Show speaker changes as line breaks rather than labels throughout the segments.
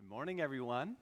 Morning, everyone.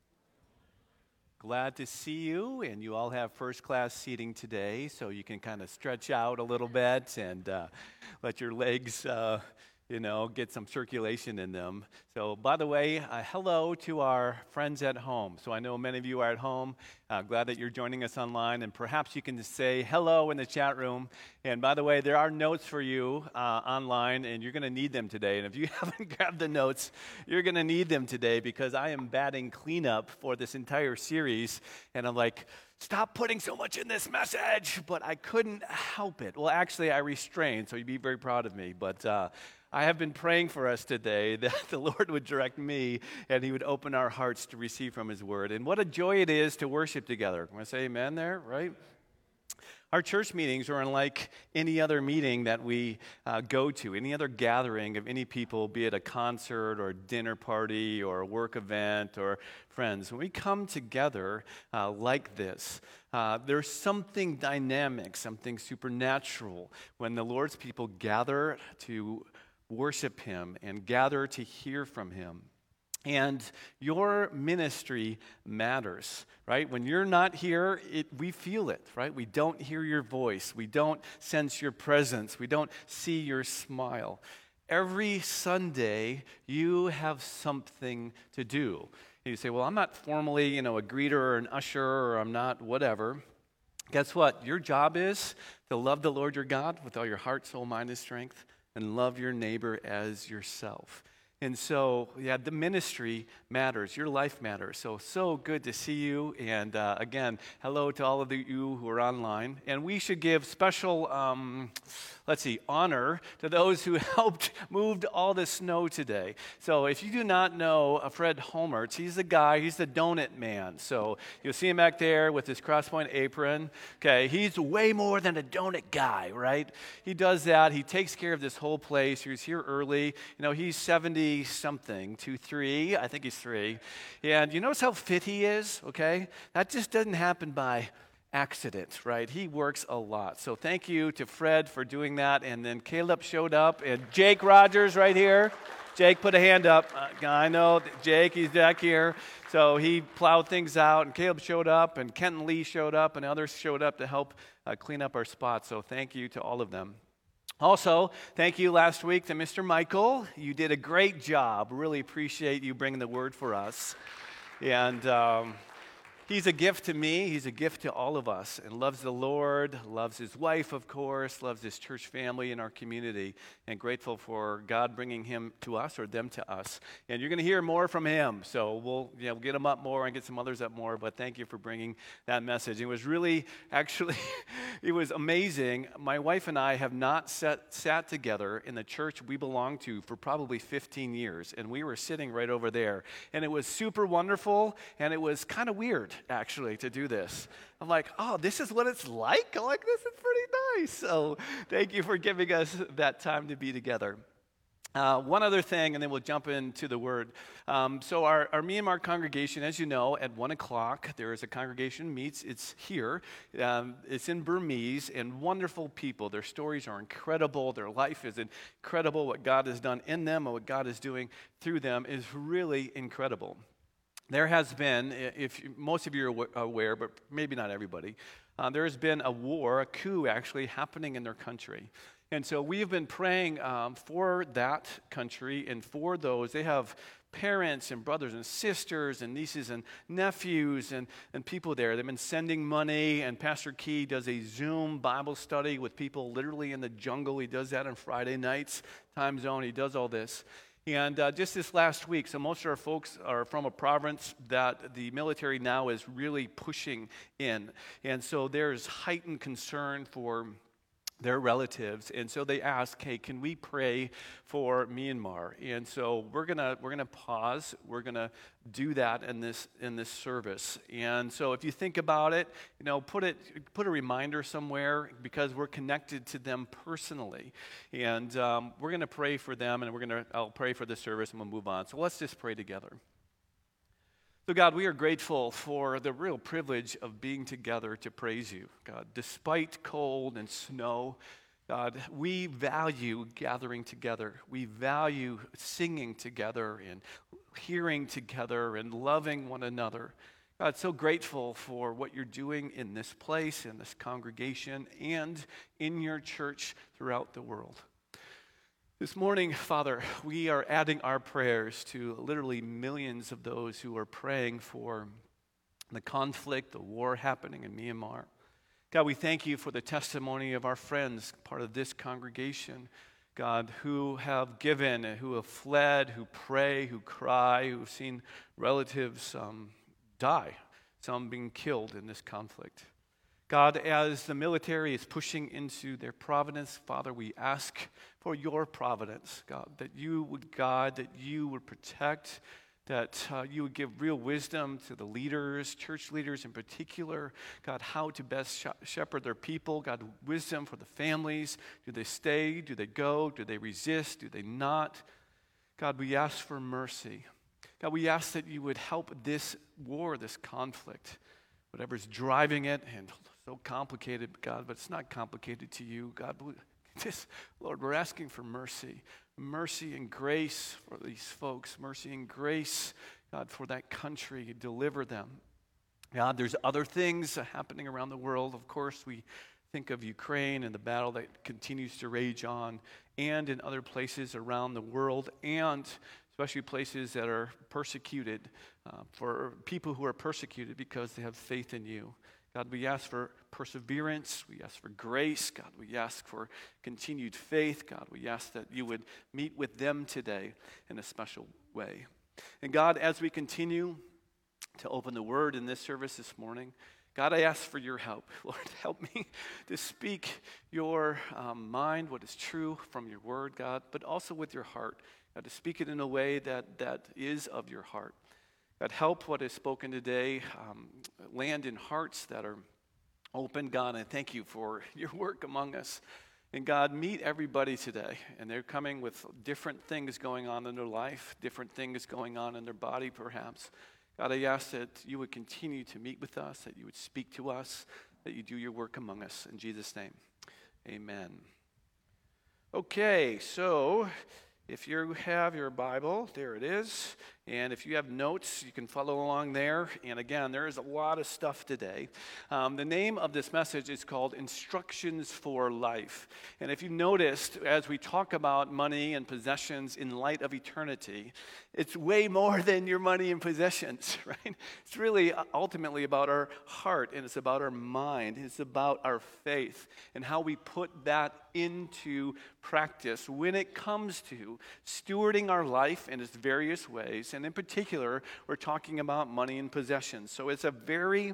Glad to see you, and you all have first-class seating today, so you can kind of stretch out a little bit and let your legs, get some circulation in them. So, by the way, hello to our friends at home. So I know many of you are at home. Glad that you're joining us online, and perhaps you can just say hello in the chat room. And by the way, there are notes for you online, and you're going to need them today. And if you haven't grabbed the notes, you're going to need them today because I am batting cleanup for this entire series. And I'm like, stop putting so much in this message, but I couldn't help it. Well, actually, I restrained, so you'd be very proud of me. But I have been praying for us today that the Lord would direct me and He would open our hearts to receive from His Word. And what a joy it is to worship together. I'm going to say amen there, right? Our church meetings are unlike any other meeting that we go to, any other gathering of any people, be it a concert or a dinner party or a work event or friends. When we come together like this, there's something dynamic, something supernatural when the Lord's people gather to worship Him and gather to hear from Him. And your ministry matters, right? When you're not here, we feel it, right? We don't hear your voice. We don't sense your presence. We don't see your smile. Every Sunday, you have something to do. And you say, well, I'm not formally, a greeter or an usher, or I'm not whatever. Guess what? Your job is to love the Lord your God with all your heart, soul, mind, and strength, and love your neighbor as yourself. And so, the ministry matters. Your life matters. So good to see you. And again, hello to all of you who are online. And we should give special, honor to those who helped move all the snow today. So if you do not know Fred Holmertz, he's the guy, he's the donut man. So you'll see him back there with his crosspoint apron. Okay, he's way more than a donut guy, right? He does that. He takes care of this whole place. He was here early. He's 70-something, 3. I think he's 3. And you notice how fit he is, okay? That just doesn't happen by accident, right? He works a lot. So thank you to Fred for doing that. And then Caleb showed up, and Jake Rogers right here. Jake, put a hand up. I know Jake, he's back here. So he plowed things out, and Caleb showed up, and Kenton Lee showed up, and others showed up to help clean up our spots. So thank you to all of them. Also, thank you last week to Mr. Michael. You did a great job. Really appreciate you bringing the word for us. And he's a gift to me. He's a gift to all of us, and loves the Lord, loves his wife, of course, loves his church family and our community, and grateful for God bringing him to us or them to us. And you're going to hear more from him. So we'll get him up more and get some others up more, but thank you for bringing that message. It was really, actually, it was amazing. My wife and I have not sat together in the church we belong to for probably 15 years, and we were sitting right over there. And it was super wonderful, and it was kind of weird, actually, to do this. I'm like, oh, this is what it's like? I'm like, this is pretty nice. So thank you for giving us that time to be together. One other thing, and then we'll jump into the word. So our Myanmar congregation, as you know, at 1 o'clock, there is a congregation meets. It's here. It's in Burmese, and wonderful people. Their stories are incredible. Their life is incredible. What God has done in them and what God is doing through them is really incredible. There has been, most of you are aware, but maybe not everybody, there has been a coup actually happening in their country. And so we have been praying for that country and for those. They have parents and brothers and sisters and nieces and nephews and people there. They've been sending money, and Pastor Key does a Zoom Bible study with people literally in the jungle. He does that on Friday nights, time zone. He does all this. And just this last week, so most of our folks are from a province that the military now is really pushing in. And so there's heightened concern for their relatives, and so they ask, hey, can we pray for Myanmar? And so we're gonna pause. We're gonna do that in this service. And so if you think about it, put a reminder somewhere, because we're connected to them personally. And we're gonna pray for them, and I'll pray for the service, and we'll move on. So let's just pray together. So God, we are grateful for the real privilege of being together to praise you, God. Despite cold and snow, God, we value gathering together. We value singing together and hearing together and loving one another. God, so grateful for what you're doing in this place, in this congregation, and in your church throughout the world. This morning, Father, we are adding our prayers to literally millions of those who are praying for the conflict, the war happening in Myanmar. God, we thank you for the testimony of our friends, part of this congregation, God, who have given, who have fled, who pray, who cry, who have seen relatives die, some being killed in this conflict. God, as the military is pushing into their providence, Father, we ask for your providence, God, that you would guide, that you would protect, that you would give real wisdom to the leaders, church leaders in particular, God, how to best shepherd their people, God, wisdom for the families. Do they stay? Do they go? Do they resist? Do they not? God, we ask for mercy. God, we ask that you would help this war, this conflict, whatever's driving it, and so complicated, God, but it's not complicated to you, God. Lord, we're asking for mercy. Mercy and grace for these folks. Mercy and grace, God, for that country. Deliver them. God, there's other things happening around the world. Of course, we think of Ukraine and the battle that continues to rage on, and in other places around the world, and especially places that are persecuted, for people who are persecuted because they have faith in you. God, we ask for perseverance. We ask for grace. God, we ask for continued faith. God, we ask that you would meet with them today in a special way. And God, as we continue to open the word in this service this morning, God, I ask for your help. Lord, help me to speak your mind, what is true from your word, God, but also with your heart. God, to speak it in a way that is of your heart. God, help what is spoken today land in hearts that are open. God, I thank you for your work among us. And God, meet everybody today. And they're coming with different things going on in their life, different things going on in their body perhaps. God, I ask that you would continue to meet with us, that you would speak to us, that you do your work among us. In Jesus' name, amen. Okay, so if you have your Bible, there it is. And if you have notes, you can follow along there. And again, there is a lot of stuff today. The name of this message is called Instructions for Life. And if you noticed, as we talk about money and possessions in light of eternity, it's way more than your money and possessions, right? It's really ultimately about our heart, and it's about our mind. It's about our faith and how we put that into practice when it comes to stewarding our life in its various ways. And in particular, we're talking about money and possessions. So it's a very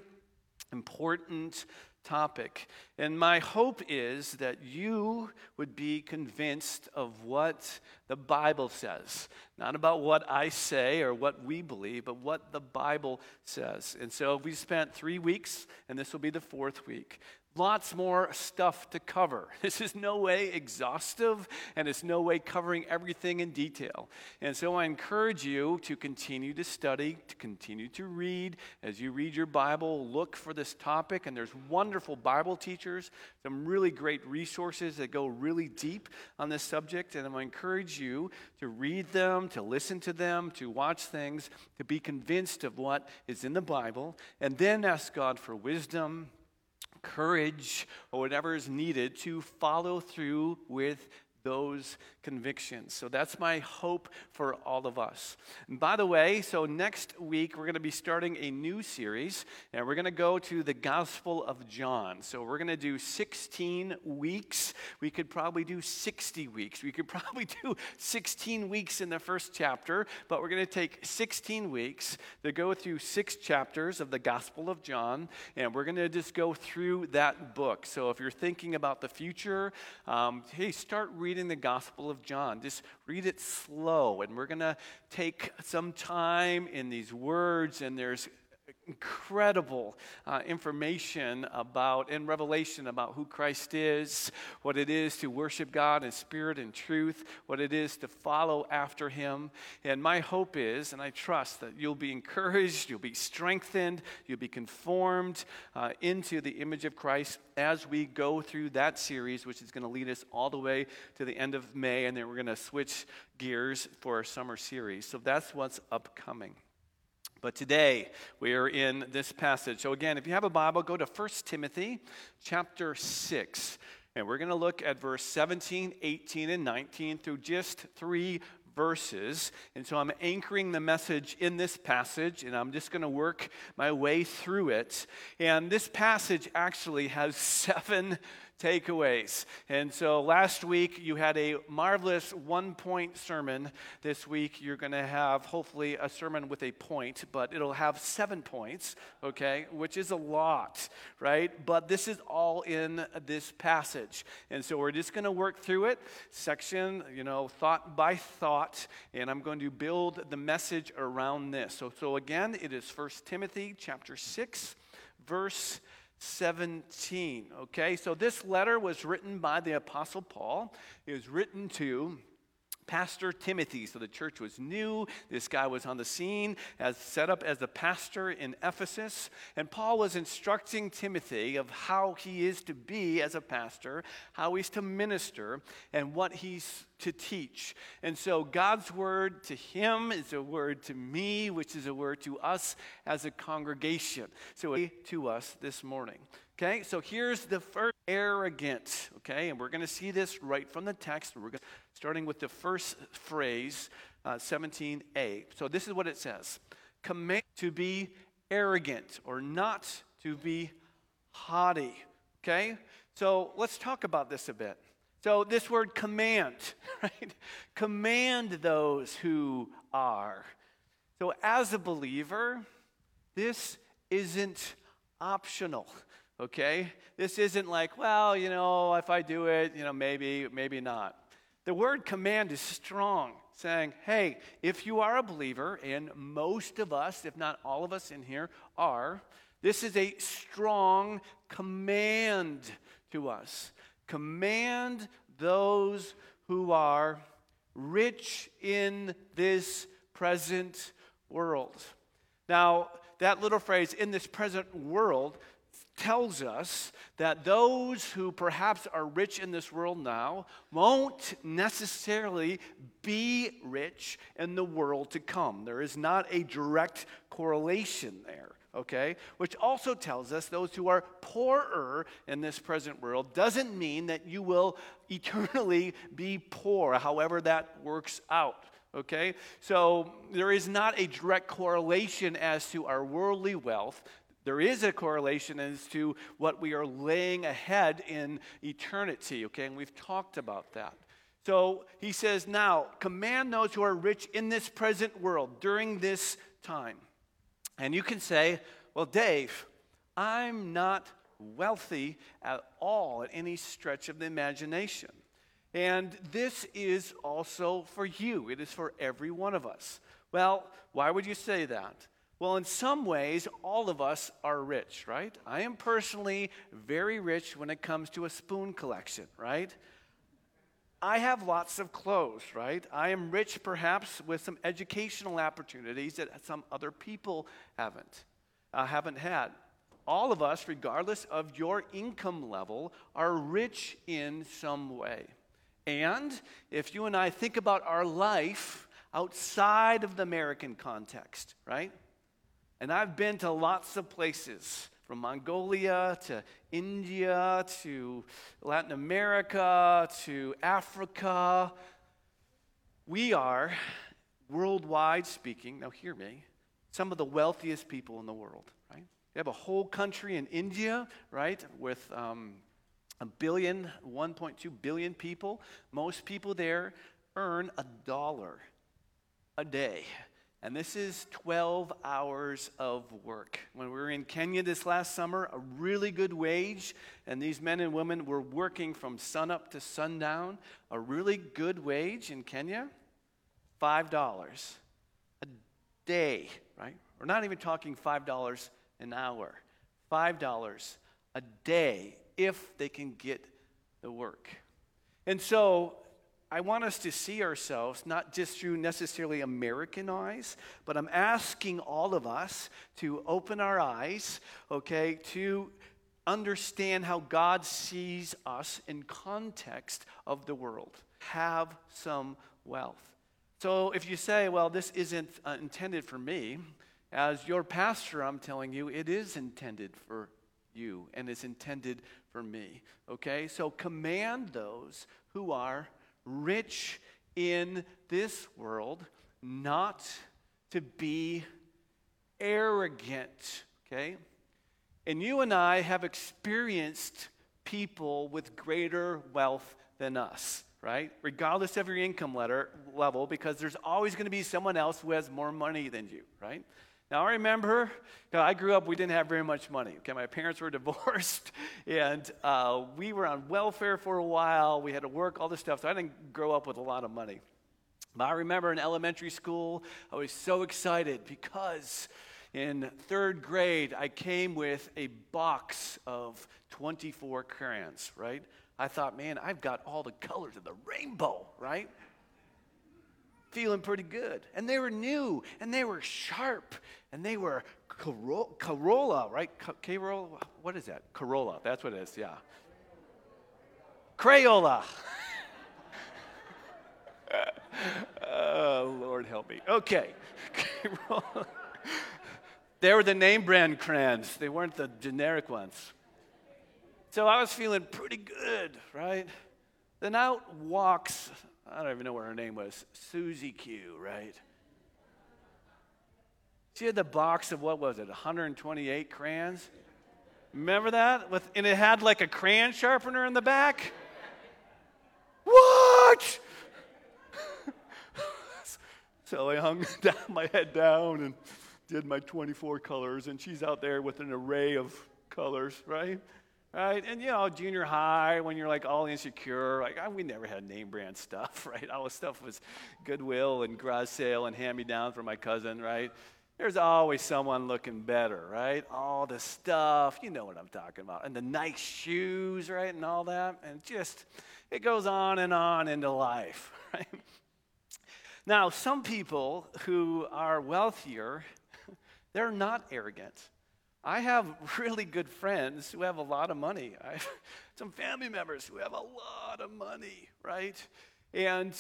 important topic. And my hope is that you would be convinced of what the Bible says. Not about what I say or what we believe, but what the Bible says. And so we spent 3 weeks, and this will be the 4th week. Lots more stuff to cover. This is no way exhaustive, and it's no way covering everything in detail. And so I encourage you to continue to study, to continue to read. As you read your Bible, look for this topic, and there's wonderful Bible teachers, some really great resources that go really deep on this subject, and I encourage you to read them, to listen to them, to watch things, to be convinced of what is in the Bible, and then ask God for wisdom, courage, or whatever is needed to follow through with those convictions. So that's my hope for all of us. And by the way, so next week we're going to be starting a new series, and we're going to go to the Gospel of John. So we're going to do 16 weeks. We could probably do 60 weeks. We could probably do 16 weeks in the first chapter, but we're going to take 16 weeks to go through 6 chapters of the Gospel of John, and we're going to just go through that book. So if you're thinking about the future, hey, start reading the Gospel of John. Just read it slow, and we're going to take some time in these words, and there's incredible information about, in Revelation, about who Christ is, what it is to worship God in spirit and truth, what it is to follow after him. And my hope is, and I trust, that you'll be encouraged, you'll be strengthened, you'll be conformed into the image of Christ as we go through that series, which is going to lead us all the way to the end of May, and then we're going to switch gears for our summer series. So that's what's upcoming. But today, we are in this passage. So again, if you have a Bible, go to 1 Timothy chapter 6. And we're going to look at verse 17, 18, and 19 through just 3 verses. And so I'm anchoring the message in this passage, and I'm just going to work my way through it. And this passage actually has 7 takeaways. And so last week you had a marvelous 1-point sermon. This week you're going to have hopefully a sermon with a point, but it'll have 7 points, okay, which is a lot, right? But this is all in this passage. And so we're just going to work through it section, thought by thought, and I'm going to build the message around this. So again, it is 1 Timothy chapter 6, verse 17. Okay, so this letter was written by the Apostle Paul. It was written to Pastor Timothy. So the church was new. This guy was on the scene, as set up as a pastor in Ephesus. And Paul was instructing Timothy of how he is to be as a pastor, how he's to minister, and what he's to teach. And so God's word to him is a word to me, which is a word to us as a congregation. So to us this morning. Okay, so here's the first: arrogant. Okay, and we're going to see this right from the text. We're starting with the first phrase, 17a. So this is what it says: command to be arrogant, or not to be haughty. Okay, so let's talk about this a bit. So this word command, right? Command those who are. So as a believer, this isn't optional. Okay? This isn't like, well, if I do it, maybe not. The word command is strong, saying, hey, if you are a believer, and most of us, if not all of us in here are, this is a strong command to us. Command those who are rich in this present world. Now, that little phrase, in this present world, tells us that those who perhaps are rich in this world now won't necessarily be rich in the world to come. There is not a direct correlation there, okay? Which also tells us those who are poorer in this present world doesn't mean that you will eternally be poor, however that works out. Okay? So there is not a direct correlation as to our worldly wealth. There is a correlation as to what we are laying ahead in eternity, okay? And we've talked about that. So he says, now, command those who are rich in this present world during this time. And you can say, well, Dave, I'm not wealthy at all at any stretch of the imagination. And this is also for you. It is for every one of us. Well, why would you say that? Well, in some ways, all of us are rich, right? I am personally very rich when it comes to a spoon collection, right? I have lots of clothes, right? I am rich perhaps with some educational opportunities that some other people haven't had. All of us, regardless of your income level, are rich in some way. And if you and I think about our life outside of the American context, right? And I've been to lots of places, from Mongolia to India to Latin America to Africa. We are, worldwide speaking, now hear me, some of the wealthiest people in the world, right? We have a whole country in India, right, with 1.2 billion people. Most people there earn $1 a day. And this is 12 hours of work. When we were in Kenya this last summer, a really good wage, and these men and women were working from sunup to sundown. A really good wage in Kenya, $5 a day, right? We're not even talking $5 an hour. $5 a day if they can get the work. And so I want us to see ourselves not just through necessarily American eyes, but I'm asking all of us to open our eyes, okay, to understand how God sees us in context of the world. Have some wealth. So if you say, well, this isn't intended for me, as your pastor, I'm telling you, it is intended for you and it's intended for me, okay? So command those who are rich in this world not to be arrogant, okay? And you and I have experienced people with greater wealth than us, right? Regardless of your income level, because there's always going to be someone else who has more money than you, right? Now, I remember, I grew up, we didn't have very much money. Okay, my parents were divorced, and we were on welfare for a while. We had to work, all this stuff, so I didn't grow up with a lot of money. But I remember in elementary school, I was so excited because in third grade, I came with a box of 24 crayons, right? I thought, man, I've got all the colors of the rainbow, right? Feeling pretty good. And they were new, and they were sharp, and they were Corolla, right? Corolla, what is that? Corolla, that's what it is, yeah. Crayola. Oh, Lord help me. Okay. They were the name brand crayons. They weren't the generic ones. So I was feeling pretty good, right? Then out walks, I don't even know what her name was, Susie Q, right? She had the box of, what was it, 128 crayons? Remember that? And it had like a crayon sharpener in the back? What? So I hung my head down and did my 24 colors, and she's out there with an array of colors, right? Right? And, junior high, when you're, like, all insecure, we never had name brand stuff, right? All the stuff was Goodwill and garage sale and hand-me-down for my cousin, right? There's always someone looking better, right? All the stuff, you know what I'm talking about. And the nice shoes, right, and all that. And just, it goes on into life, right? Now, some people who are wealthier, they're not arrogant. I have really good friends who have a lot of money. I have some family members who have a lot of money, right? And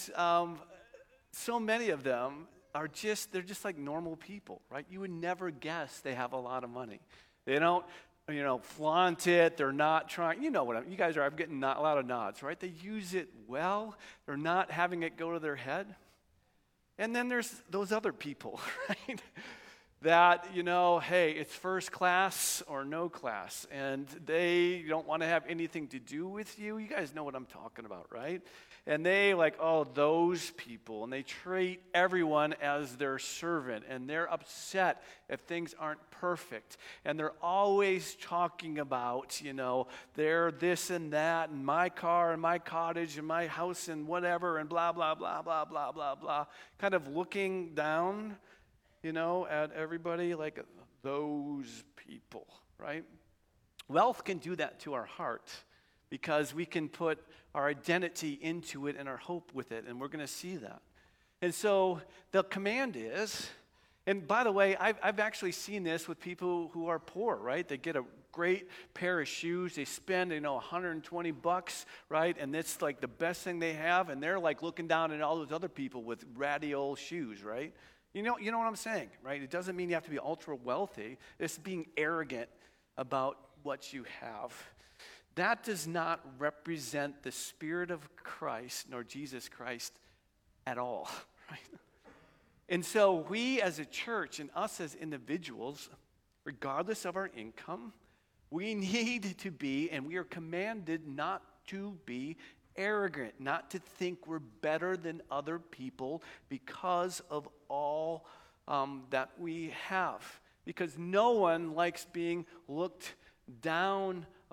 so many of them they're just like normal people, right? You would never guess they have a lot of money. They don't, flaunt it. They're not trying, you guys are, I'm getting a lot of nods, right? They use it well. They're not having it go to their head. And then there's those other people, right? That, hey, it's first class or no class, and they don't want to have anything to do with you. You guys know what I'm talking about, right? And they those people, and they treat everyone as their servant, and they're upset if things aren't perfect. And they're always talking about, they're this and that, and my car, and my cottage, and my house, and whatever, and blah, blah, blah, blah, blah, blah, blah. Kind of looking down at everybody like those people, right? Wealth can do that to our heart because we can put our identity into it and our hope with it, and we're going to see that. And so the command is, and by the way, I've actually seen this with people who are poor, right? They get a great pair of shoes. They spend, $120, right? And it's like the best thing they have, and they're like looking down at all those other people with ratty old shoes, right? You know what I'm saying, right? It doesn't mean you have to be ultra wealthy. It's being arrogant about what you have. That does not represent the Spirit of Christ nor Jesus Christ at all, right? And so we as a church and us as individuals, regardless of our income, we need to be, and we are commanded not to be arrogant, not to think we're better than other people because of all that we have. Because no one likes being looked down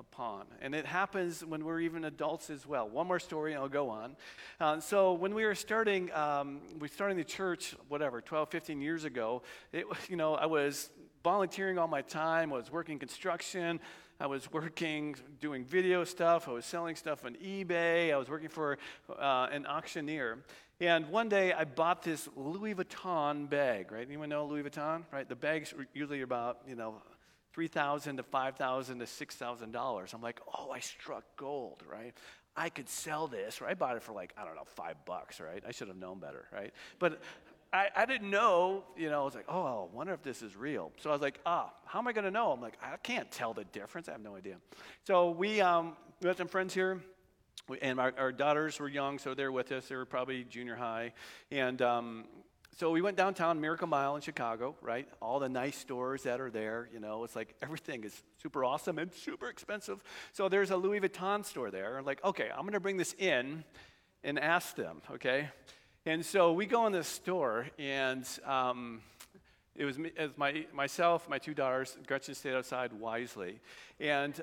upon. And it happens when we're even adults as well. One more story and I'll go on. So when we were starting the church, 12, 15 years ago, I was volunteering all my time. I was working construction. I was working, doing video stuff. I was selling stuff on eBay. I was working for an auctioneer. And one day I bought this Louis Vuitton bag, right? Anyone know Louis Vuitton, right? The bags are usually about, $3,000 to $5,000 to $6,000. I'm like, oh, I struck gold, right? I could sell this, right? I bought it for $5, right? I should have known better, right? But I didn't know, I was like, oh, I wonder if this is real. So I was like, how am I going to know? I'm like, I can't tell the difference. I have no idea. So we had some friends here, and our daughters were young, so they're with us. They were probably junior high. And so we went downtown, Miracle Mile in Chicago, right? All the nice stores that are there, it's like everything is super awesome and super expensive. So there's a Louis Vuitton store there. I'm like, okay, I'm going to bring this in and ask them, okay? And so we go in this store, and it was myself, my two daughters. Gretchen stayed outside wisely. And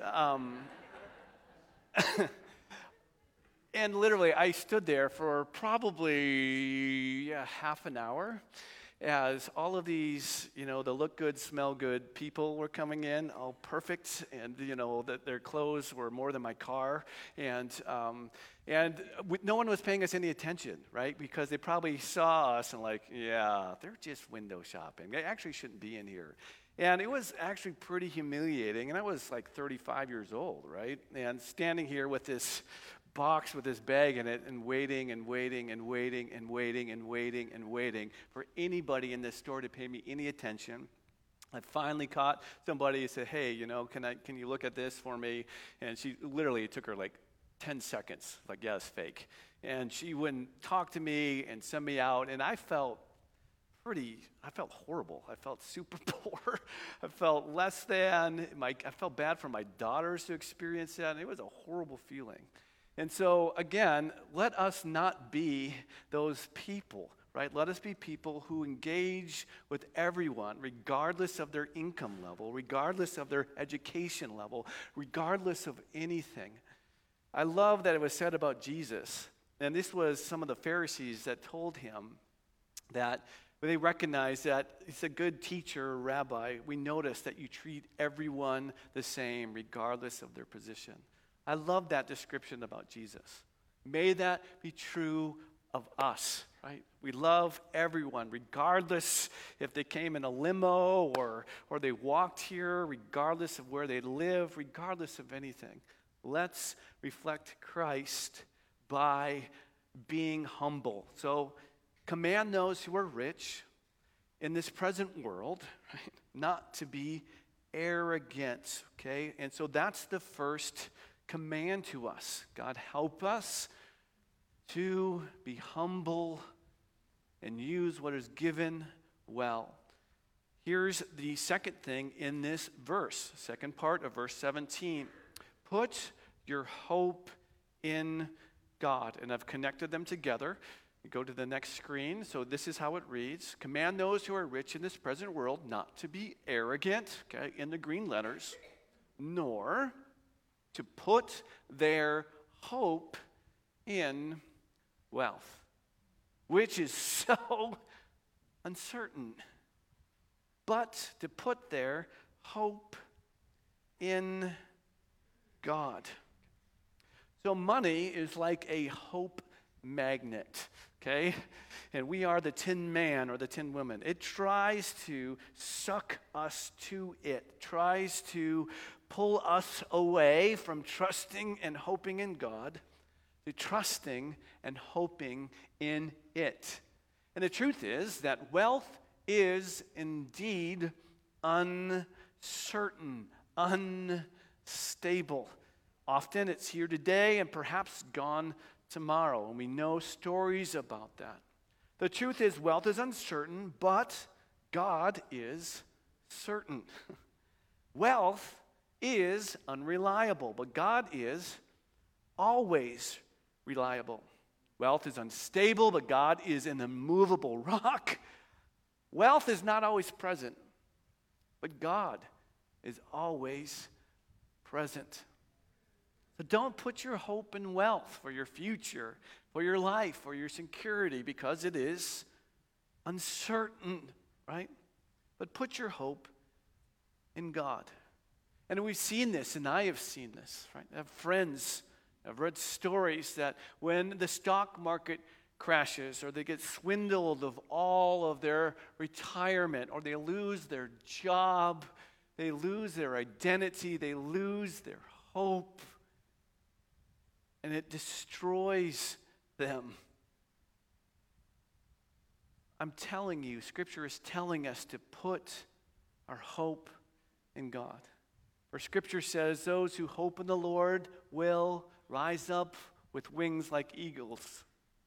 and literally, I stood there for probably half an hour as all of these, the look good, smell good people were coming in, all perfect, and, that their clothes were more than my car. And no one was paying us any attention, right? Because they probably saw us and they're just window shopping. They actually shouldn't be in here. And it was actually pretty humiliating. And I was 35 years old, right? And standing here with this box with this bag in it and waiting and waiting and waiting and waiting and waiting and waiting for anybody in this store to pay me any attention. I finally caught somebody who said, hey, can you look at this for me? And it took her 10 seconds. Yeah, it's fake. And she wouldn't talk to me and send me out. And I felt horrible. I felt super poor. I felt less than. I felt bad for my daughters to experience that. And it was a horrible feeling. And so, again, let us not be those people, right? Let us be people who engage with everyone, regardless of their income level, regardless of their education level, regardless of anything. I love that it was said about Jesus, and this was some of the Pharisees that told him that they recognized that he's a good teacher, rabbi. We notice that you treat everyone the same, regardless of their position. I love that description about Jesus. May that be true of us, right? We love everyone, regardless if they came in a limo or they walked here, regardless of where they live, regardless of anything. Let's reflect Christ by being humble. So command those who are rich in this present world, right, not to be arrogant, okay? And so that's the first command to us. God, help us to be humble and use what is given well. Here's the second thing in this verse, second part of verse 17. Put your hope in God. And I've connected them together. You go to the next screen. So this is how it reads. Command those who are rich in this present world not to be arrogant, okay, in the green letters, nor to put their hope in wealth, which is so uncertain, but to put their hope in God. So money is like a hope magnet, okay? And we are the Tin Man or the Tin Woman. It tries to suck us to it, tries to pull us away from trusting and hoping in God to trusting and hoping in it. And the truth is that wealth is indeed uncertain, unstable. Often it's here today and perhaps gone tomorrow, and we know stories about that. The truth is wealth is uncertain, but God is certain. Wealth is unreliable, but God is always reliable. Wealth is unstable, but God is an immovable rock. Wealth is not always present, but God is always present. So don't put your hope in wealth for your future, for your life, for your security, because it is uncertain, right? But put your hope in God. And we've seen this, and I have seen this, right? I have friends, I've read stories that when the stock market crashes or they get swindled of all of their retirement or they lose their job, they lose their identity, they lose their hope, and it destroys them. I'm telling you, Scripture is telling us to put our hope in God. For Scripture says, those who hope in the Lord will rise up with wings like eagles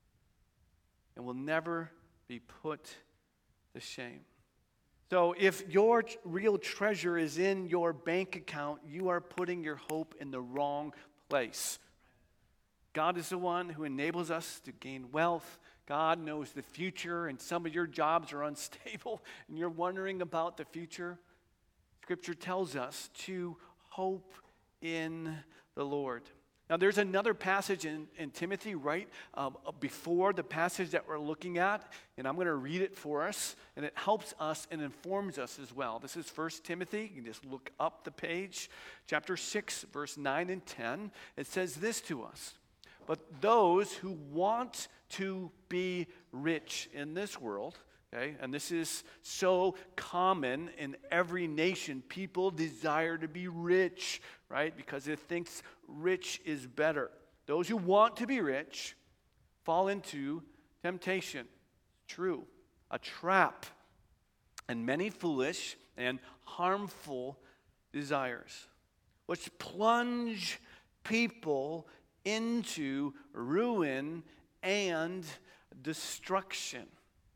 and will never be put to shame. So if your real treasure is in your bank account, you are putting your hope in the wrong place. God is the one who enables us to gain wealth. God knows the future, and some of your jobs are unstable, and you're wondering about the future. Scripture tells us to hope in the Lord. Now, there's another passage in Timothy right before the passage that we're looking at, and I'm going to read it for us, and it helps us and informs us as well. This is 1 Timothy. You can just look up the page. Chapter 6, verse 9 and 10. It says this to us: "But those who want to be rich in this world," okay, and this is so common in every nation. People desire to be rich, right? Because it thinks rich is better. Those who want to be rich fall into temptation. True. A trap. And many foolish and harmful desires, which plunge people into ruin and destruction.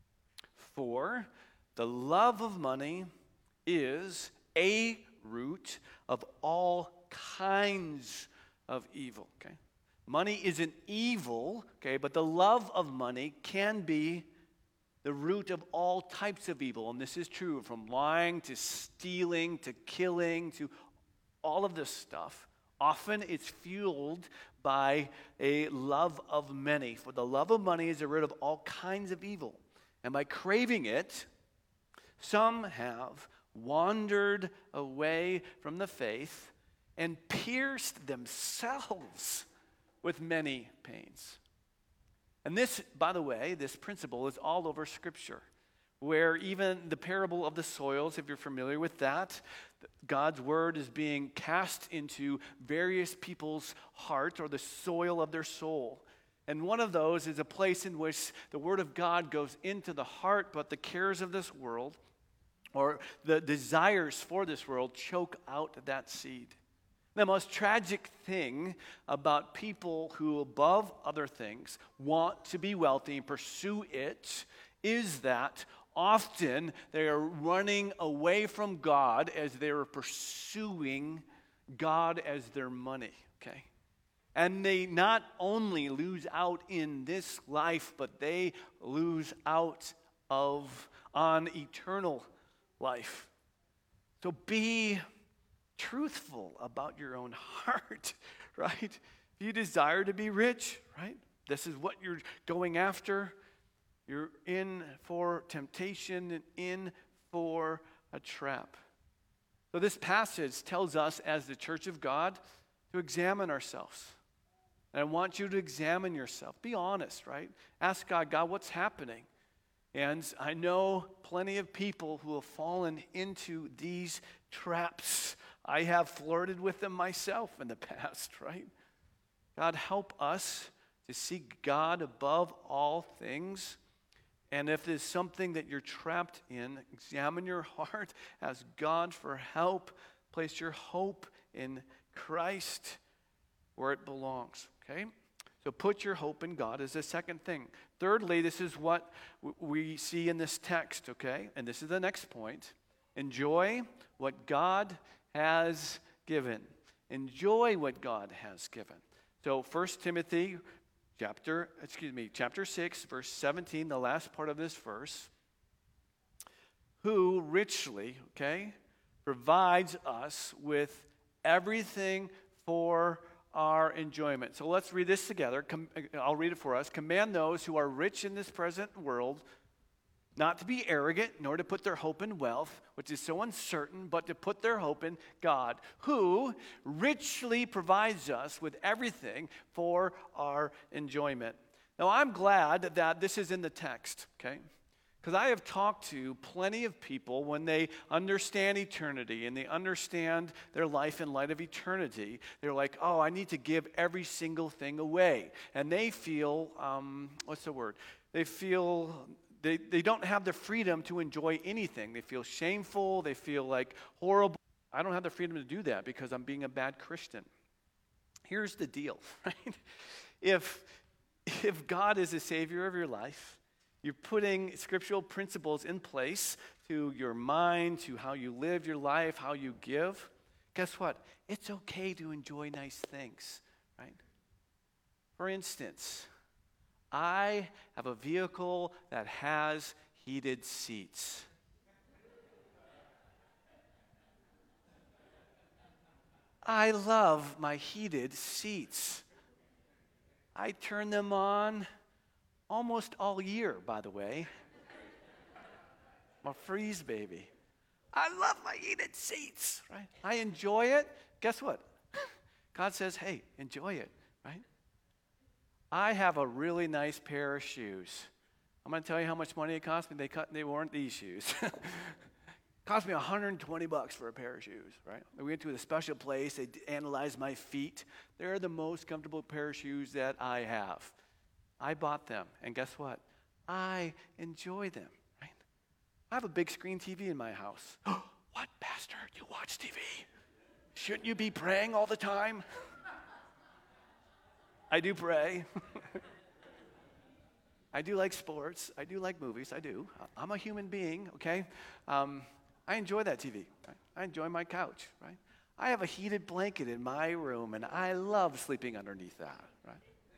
For the love of money is a root of all kinds of evil. Okay, money isn't evil. Okay, but the love of money can be the root of all types of evil, and this is true from lying to stealing to killing to all of this stuff. Often it's fueled by a love of many. For the love of money is the root of all kinds of evil. And by craving it, some have wandered away from the faith and pierced themselves with many pains. And this, by the way, this principle is all over Scripture, where even the parable of the soils, if you're familiar with that, God's word is being cast into various people's heart, or the soil of their soul. And one of those is a place in which the word of God goes into the heart, but the cares of this world, or the desires for this world, choke out that seed. The most tragic thing about people who, above other things, want to be wealthy and pursue it is that often they are running away from God as they are pursuing God as their money, okay? And they not only lose out in this life, but they lose out on eternal life. So be truthful about your own heart, right? If you desire to be rich, right? This is what you're going after. You're in for temptation and in for a trap. So this passage tells us as the church of God to examine ourselves. And I want you to examine yourself. Be honest, right? Ask God, what's happening? And I know plenty of people who have fallen into these traps. I have flirted with them myself in the past, right? God, help us to seek God above all things. And if there's something that you're trapped in, examine your heart, ask God for help. Place your hope in Christ where it belongs, okay? So put your hope in God is the second thing. Thirdly, this is what we see in this text, okay? And this is the next point. Enjoy what God has given. Enjoy what God has given. So 1 Timothy chapter 6, verse 17, the last part of this verse. Who richly, okay, provides us with everything for our enjoyment. So let's read this together. I'll read it for us. Command those who are rich in this present world not to be arrogant, nor to put their hope in wealth, which is so uncertain, but to put their hope in God, who richly provides us with everything for our enjoyment. Now, I'm glad that this is in the text, okay? Because I have talked to plenty of people when they understand eternity and they understand their life in light of eternity. They're like, oh, I need to give every single thing away. And they feel, what's the word? They feel they don't have the freedom to enjoy anything. They feel shameful. They feel like horrible. I don't have the freedom to do that because I'm being a bad Christian. Here's the deal, right? If God is the Savior of your life, you're putting scriptural principles in place to your mind, to how you live your life, how you give. Guess what? It's okay to enjoy nice things, right? For instance, I have a vehicle that has heated seats. I love my heated seats. I turn them on almost all year, by the way. I'm a freeze baby. I love my heated seats, right? I enjoy it. Guess what? God says, hey, enjoy it, right? I have a really nice pair of shoes. I'm going to tell you how much money it cost me. They weren't these shoes. Cost me $120 for a pair of shoes, right? We went to a special place. They analyzed my feet. They're the most comfortable pair of shoes that I have. I bought them, and guess what? I enjoy them, right? I have a big screen TV in my house. What, Pastor? You watch TV? Shouldn't you be praying all the time? I do pray. I do like sports. I do like movies. I do. I'm a human being, okay? I enjoy that TV. Right? I enjoy my couch, right? I have a heated blanket in my room, and I love sleeping underneath that, right?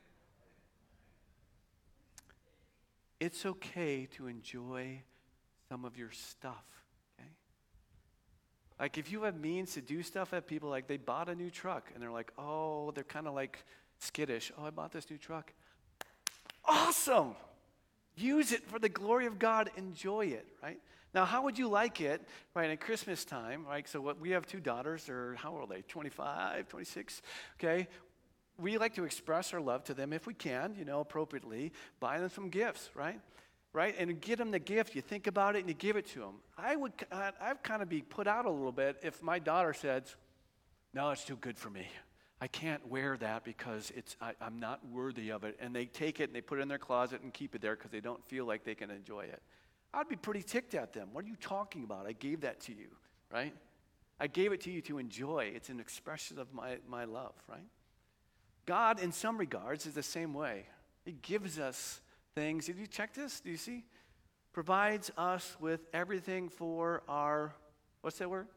It's okay to enjoy some of your stuff, okay? Like if you have means to do stuff that people like, they bought a new truck, and they're like, oh, they're kind of like skittish. Oh, I bought this new truck. Awesome! Use it for the glory of God. Enjoy it, right? Now, how would you like it, right, at Christmas time, right? So we have two daughters. They're, how old are they? 25, 26, okay? We like to express our love to them if we can, appropriately. Buy them some gifts, right? Right? And get them the gift. You think about it and you give it to them. I'd kind of be put out a little bit if my daughter said, no, it's too good for me. I can't wear that because I'm not worthy of it. And they take it and they put it in their closet and keep it there because they don't feel like they can enjoy it. I'd be pretty ticked at them. What are you talking about? I gave that to you, right? I gave it to you to enjoy. It's an expression of my love, right? God, in some regards, is the same way. He gives us things. Did you check this? Do you see? Provides us with everything for our, what's that word?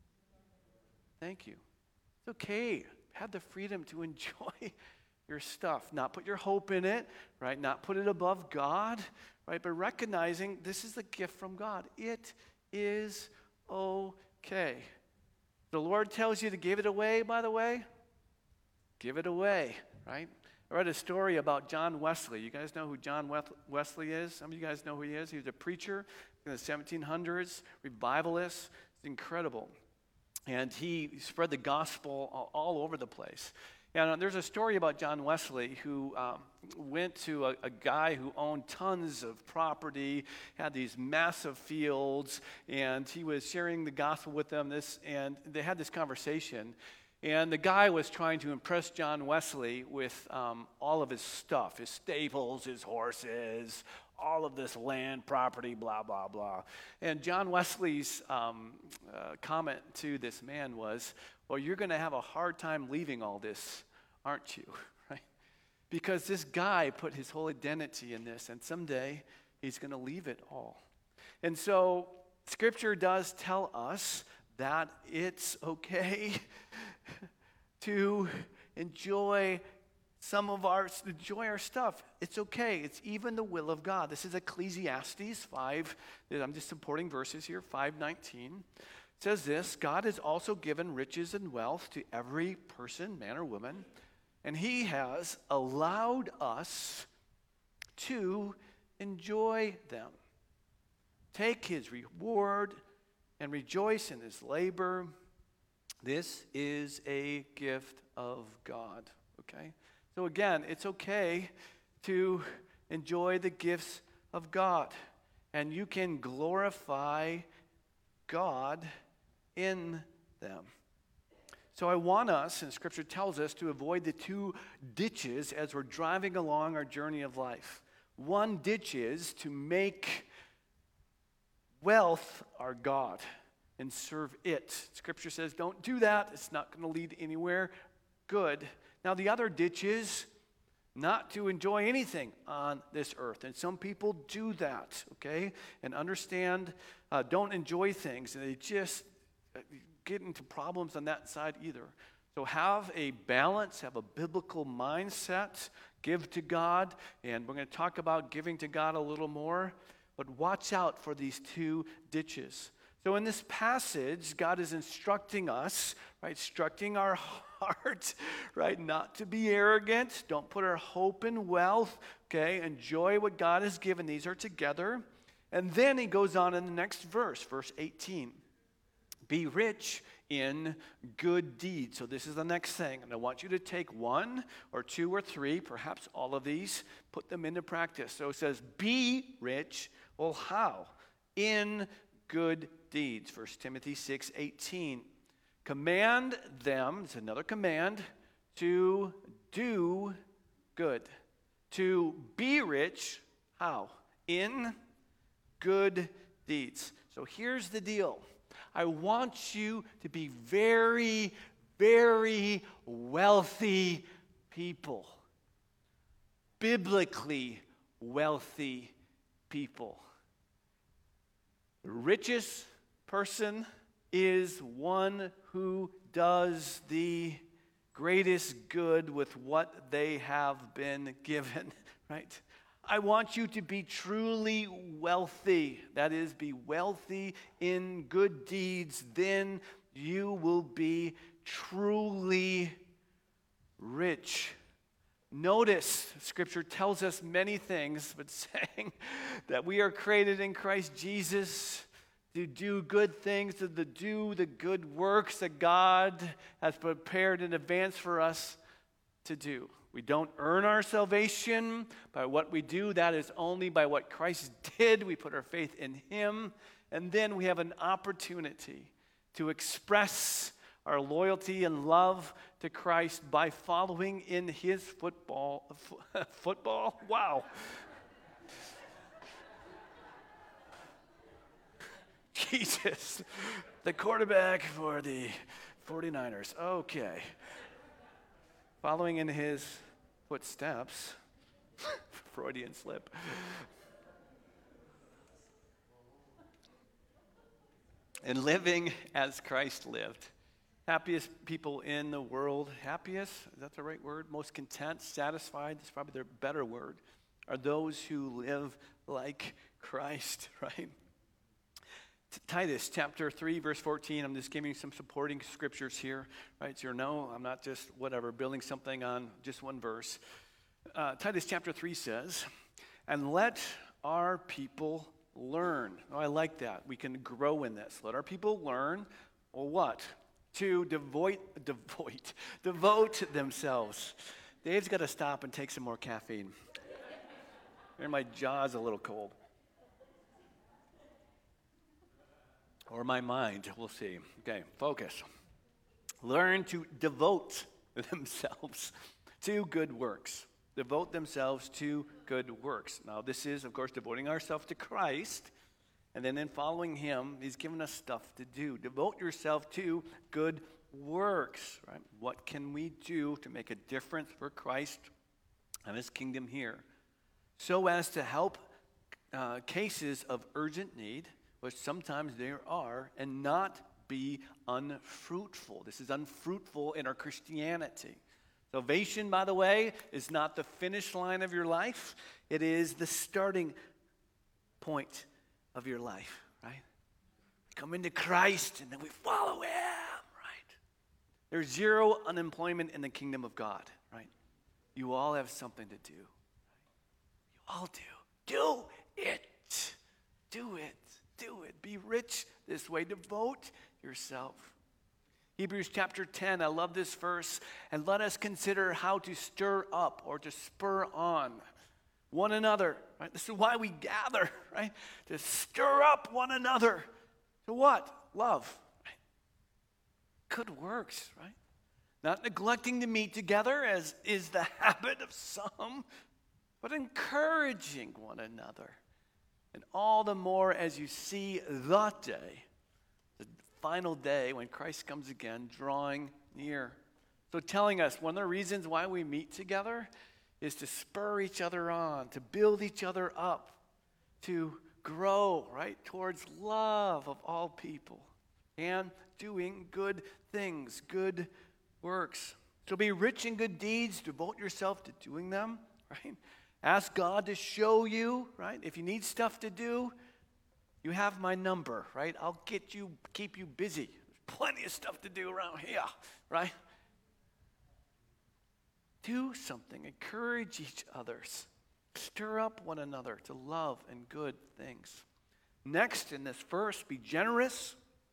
Thank you. It's okay. Have the freedom to enjoy your stuff. Not put your hope in it, right? Not put it above God, right? But recognizing this is a gift from God. It is okay. The Lord tells you to give it away, by the way. Give it away, right? I read a story about John Wesley. You guys know who John Wesley is? Some of you guys know who he is. He was a preacher in the 1700s, revivalist. It's incredible. And he spread the gospel all over the place. And there's a story about John Wesley who went to a guy who owned tons of property, had these massive fields, and he was sharing the gospel with them. And they had this conversation. And the guy was trying to impress John Wesley with all of his stuff, his stables, his horses, all of this land, property, blah, blah, blah. And John Wesley's comment to this man was, well, you're going to have a hard time leaving all this, aren't you? Right? Because this guy put his whole identity in this, and someday he's going to leave it all. And so Scripture does tell us that it's okay to enjoy our stuff. It's okay. It's even the will of God. This is Ecclesiastes 5. I'm just supporting verses here. 5:19 says this: God has also given riches and wealth to every person, man or woman, and he has allowed us to enjoy them. Take his reward and rejoice in his labor. This is a gift of God, okay? So again, it's okay to enjoy the gifts of God, and you can glorify God in them. So I want us, and Scripture tells us, to avoid the two ditches as we're driving along our journey of life. One ditch is to make wealth our God and serve it. Scripture says don't do that. It's not going to lead anywhere good. Now the other ditch is not to enjoy anything on this earth. And some people do that, okay? And understand, don't enjoy things. And they just get into problems on that side either. So have a balance, have a biblical mindset, give to God. And we're going to talk about giving to God a little more. But watch out for these two ditches. So in this passage, God is instructing us, right, instructing our heart, right, not to be arrogant. Don't put our hope in wealth, okay? Enjoy what God has given. These are together. And then he goes on in the next verse, verse 18. Be rich in good deeds. So this is the next thing. And I want you to take one or two or three, perhaps all of these, put them into practice. So it says, be rich. Well, how? In good deeds. 1 Timothy 6:18. Command them, it's another command, to do good. To be rich, how? In good deeds. So here's the deal. I want you to be very, very wealthy people. Biblically wealthy people. The richest person is one who does the greatest good with what they have been given, right? I want you to be truly wealthy. That is, be wealthy in good deeds. Then you will be truly rich. Notice, Scripture tells us many things, but saying that we are created in Christ Jesus to do good things, to do the good works that God has prepared in advance for us to do. We don't earn our salvation by what we do. That is only by what Christ did. We put our faith in him. And then we have an opportunity to express our loyalty and love to Christ by following in his football. Wow. Jesus, the quarterback for the 49ers. Okay. Following in his footsteps. Freudian slip. And living as Christ lived. Happiest people in the world. Happiest, is that the right word? Most content, satisfied, that's probably their better word, are those who live like Christ, right? Titus chapter 3, verse 14. I'm just giving some supporting scriptures here, right? So no, I'm not just building something on just one verse. Titus chapter 3 says, and let our people learn. Oh, I like that. We can grow in this. Let our people learn, or what? To devote themselves. Dave's got to stop and take some more caffeine. My jaw's a little cold. Or my mind, we'll see. Okay, focus. Learn to devote themselves to good works. Devote themselves to good works. Now, this is, of course, devoting ourselves to Christ. And then in following him, he's given us stuff to do. Devote yourself to good works, right? What can we do to make a difference for Christ and his kingdom here? So as to help cases of urgent need, which sometimes there are, and not be unfruitful. This is unfruitful in our Christianity. Salvation, by the way, is not the finish line of your life. It is the starting point of your life, right? Come into Christ, and then we follow him, right? There's zero unemployment in the kingdom of God. right? You all have something to do. You all do. Do it. Do it. Do it. Be rich this way. Devote yourself. Hebrews chapter 10, I love this verse. And let us consider how to stir up or to spur on one another. Right? This is why we gather, right? To stir up one another. To what? Love. Right? Good works, right? Not neglecting to meet together, as is the habit of some, but encouraging one another. And all the more as you see the day, the final day when Christ comes again, drawing near. So telling us one of the reasons why we meet together is to spur each other on, to build each other up, to grow, right, towards love of all people, and doing good things, good works. So be rich in good deeds, devote yourself to doing them, right? Ask God to show you, right? If you need stuff to do, you have my number, right? I'll keep you busy. There's plenty of stuff to do around here, right? Do something. Encourage each other. Stir up one another to love and good things. Next in this verse, be generous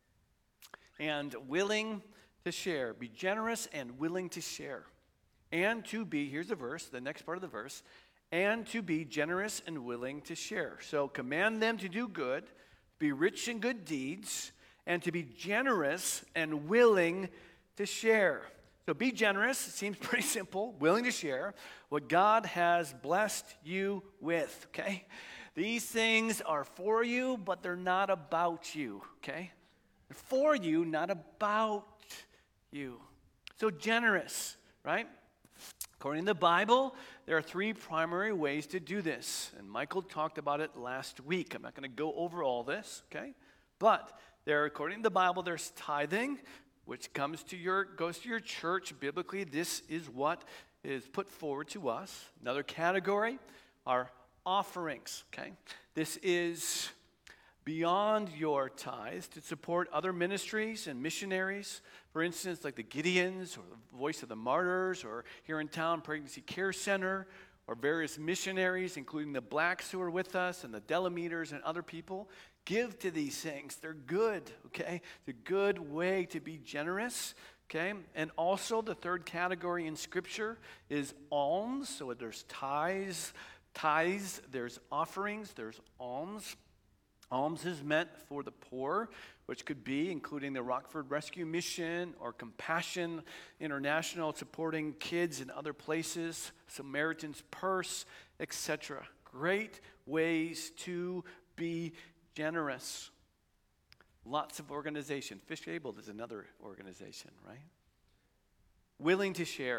and willing to share. Be generous and willing to share. And to be, here's the verse, the next part of the verse, and to be generous and willing to share. So command them to do good, be rich in good deeds, and to be generous and willing to share. So be generous, it seems pretty simple, willing to share what God has blessed you with, okay? These things are for you, but they're not about you, okay? They're for you, not about you. So generous, right? According to the Bible, there are three primary ways to do this. And Michael talked about it last week. I'm not going to go over all this, okay? But according to the Bible, there's tithing, which goes to your church. Biblically, this is what is put forward to us. Another category are offerings, okay? This is beyond your tithes to support other ministries and missionaries. For instance, like the Gideons or the Voice of the Martyrs, or here in town, Pregnancy Care Center, or various missionaries, including the Blacks who are with us and the Delameters and other people. Give to these things. They're good, okay? It's a good way to be generous, okay? And also the third category in Scripture is alms. So there's tithes, there's offerings, there's alms. Alms is meant for the poor, which could be including the Rockford Rescue Mission or Compassion International, supporting kids in other places, Samaritan's Purse, etc. Great ways to be generous. Lots of organization. Fish Able is another organization, right? Willing to share.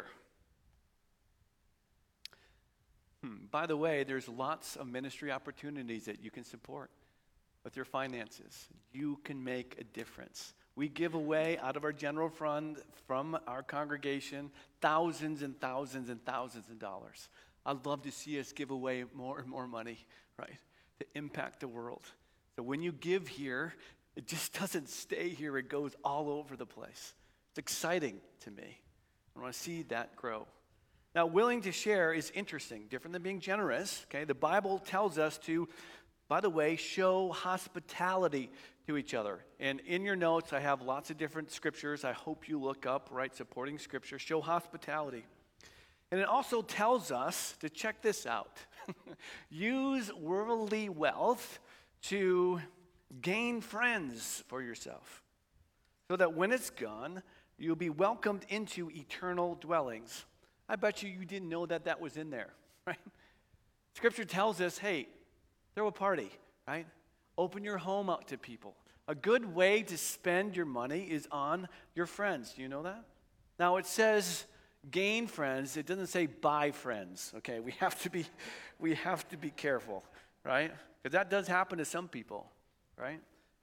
By the way, there's lots of ministry opportunities that you can support with your finances. You can make a difference. We give away out of our general fund from our congregation thousands and thousands and thousands of dollars. I'd love to see us give away more and more money, right, to impact the world. So when you give here, it just doesn't stay here. It goes all over the place. It's exciting to me. I want to see that grow. Now, willing to share is interesting, different than being generous. Okay, the Bible tells us to, by the way, show hospitality to each other. And in your notes, I have lots of different scriptures. I hope you look up, right, supporting scripture. Show hospitality. And it also tells us to check this out. Use worldly wealth to gain friends for yourself, so that when it's gone, you'll be welcomed into eternal dwellings. I bet you didn't know that was in there, right? Scripture tells us, hey, throw a party, right? Open your home out to people. A good way to spend your money is on your friends. Do you know that? Now it says gain friends. It doesn't say buy friends. Okay, we have to be careful, right? Because that does happen to some people, right?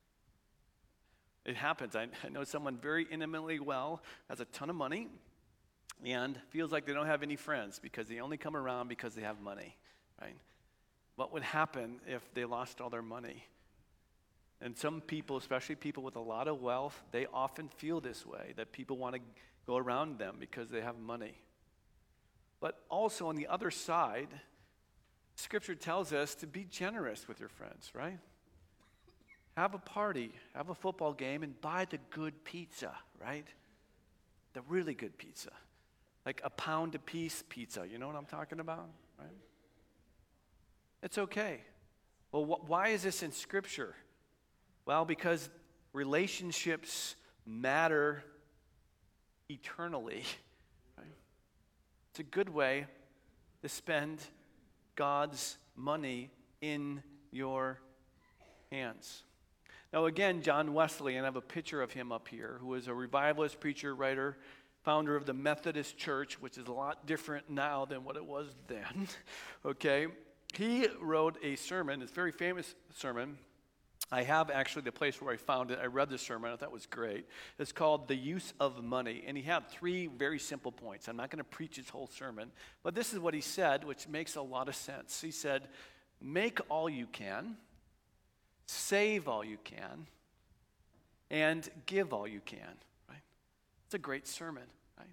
It happens. I know someone very intimately well, has a ton of money, and feels like they don't have any friends because they only come around because they have money, right? What would happen if they lost all their money? And some people, especially people with a lot of wealth, they often feel this way, that people want to go around them because they have money. But also on the other side, Scripture tells us to be generous with your friends, right? Have a party, have a football game, and buy the good pizza, right? The really good pizza. Like a pound a piece pizza. You know what I'm talking about, right? It's okay. Well, why is this in Scripture? Well, because relationships matter eternally. Right? It's a good way to spend God's money in your hands. Now again, John Wesley, and I have a picture of him up here, who was a revivalist preacher, writer, founder of the Methodist Church, which is a lot different now than what it was then. Okay? He wrote a sermon, it's a very famous sermon. I have actually the place where I found it. I read the sermon. I thought it was great. It's called The Use of Money. And he had 3 very simple points. I'm not going to preach his whole sermon. But this is what he said, which makes a lot of sense. He said, make all you can, save all you can, and give all you can. Right? It's a great sermon. Right?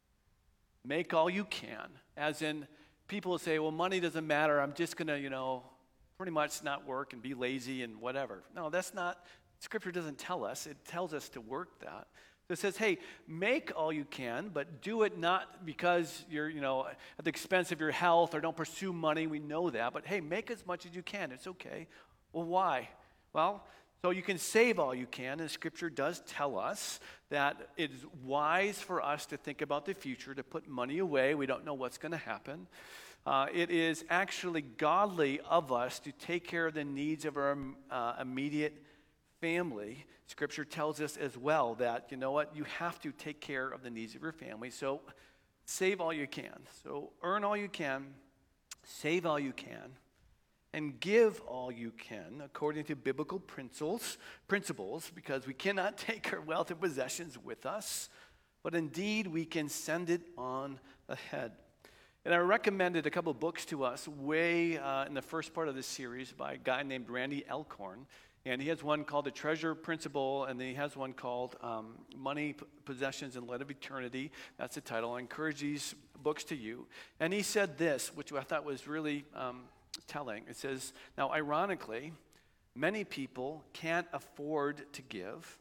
Make all you can. As in, people say, well, money doesn't matter. I'm just going to, pretty much not work and be lazy and whatever. No, that's not, Scripture doesn't tell us. It tells us to work that. So it says, hey, make all you can, but do it not because you're, at the expense of your health or don't pursue money. We know that. But hey, make as much as you can. It's okay. Well, why? Well, so you can save all you can, and Scripture does tell us that it is wise for us to think about the future, to put money away. We don't know what's going to happen. It is actually godly of us to take care of the needs of our immediate family. Scripture tells us as well that, you have to take care of the needs of your family. So save all you can. So earn all you can, save all you can, and give all you can according to biblical principles, because we cannot take our wealth and possessions with us, but indeed we can send it on ahead. And I recommended a couple of books to us way in the first part of this series by a guy named Randy Alcorn. And he has one called The Treasure Principle, and then he has one called Money, Possessions, and Light of Eternity. That's the title. I encourage these books to you. And he said this, which I thought was really telling. It says, now ironically, many people can't afford to give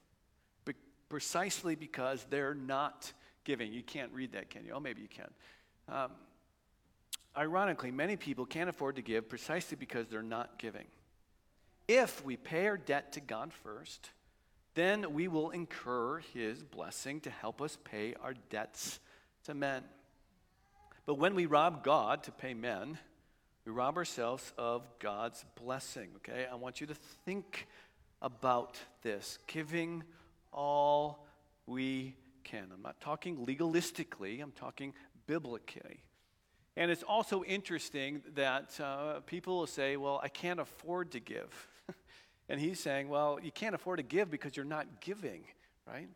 precisely because they're not giving. You can't read that, can you? Oh, maybe you can. Ironically, many people can't afford to give precisely because they're not giving. If we pay our debt to God first, then we will incur His blessing to help us pay our debts to men. But when we rob God to pay men, we rob ourselves of God's blessing, okay? I want you to think about this. Giving all we can. I'm not talking legalistically. I'm talking biblically. And it's also interesting that people will say, well, I can't afford to give. And he's saying, well, you can't afford to give because you're not giving, right?